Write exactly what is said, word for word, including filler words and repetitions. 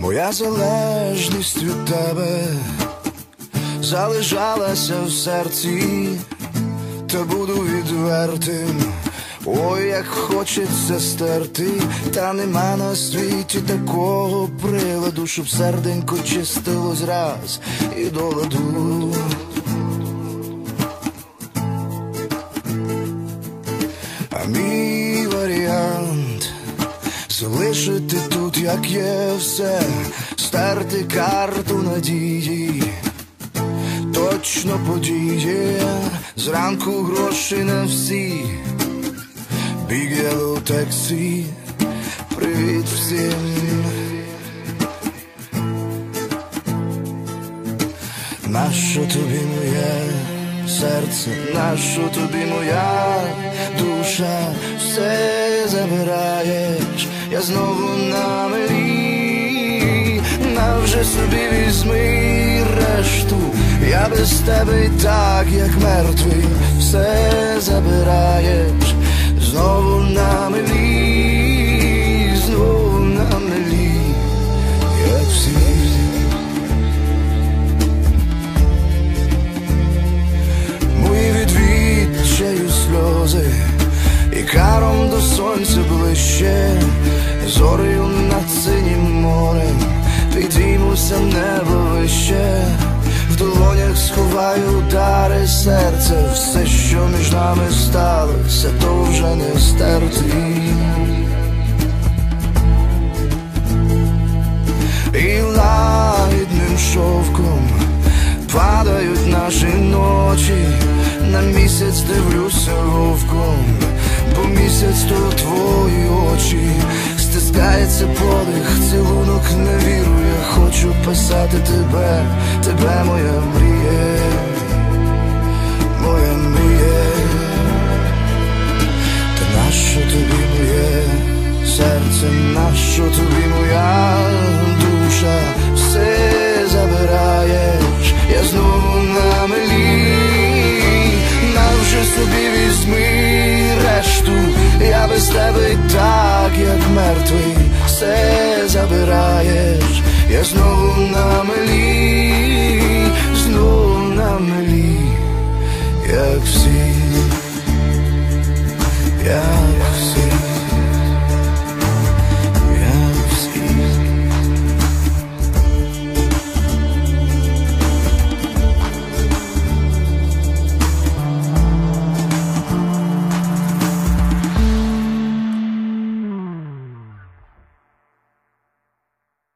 Моя залежність від тебе залежалася в серці, та буду відвертим. Ой, як хочеться стерти, та нема на світі такого приладу, щоб серденько чистилось раз і до ладу. А мій варіант залишити тут, як є все, стерти карту надії, точно подіє, зранку гроші на всі. Big Yellow Taxi, привіт всім. Нащо тобі моє серце, нащо тобі моя душа, все забираєш, я знову на мелі. Навже собі візьми решту, я без тебе і так, як мертвий, все забираєш. Знову на мелі, знову на мелі, як всі. Мої від відчаю сльози і каром до сонця ближче, зорею над синім морем підіймуся небо вище. В долонях сховаю удари серця, все, що між нами сталося, то вже не стерти. І лагідним шовком падають наші ночі, на місяць дивлюся вовком, бо місяць то твої очі. Стискається подих, цілунок не вірує, хочу писати тебе, тебе моя мріє, моя мріє. Та нащо тобі моє серце, нащо тобі моя душа, все забираєш, я знову на мелі. Навже собі візьми решту, я без тебе і так, як мертвий, все забираєш, я знову на мелі, знову на мелі, як всі.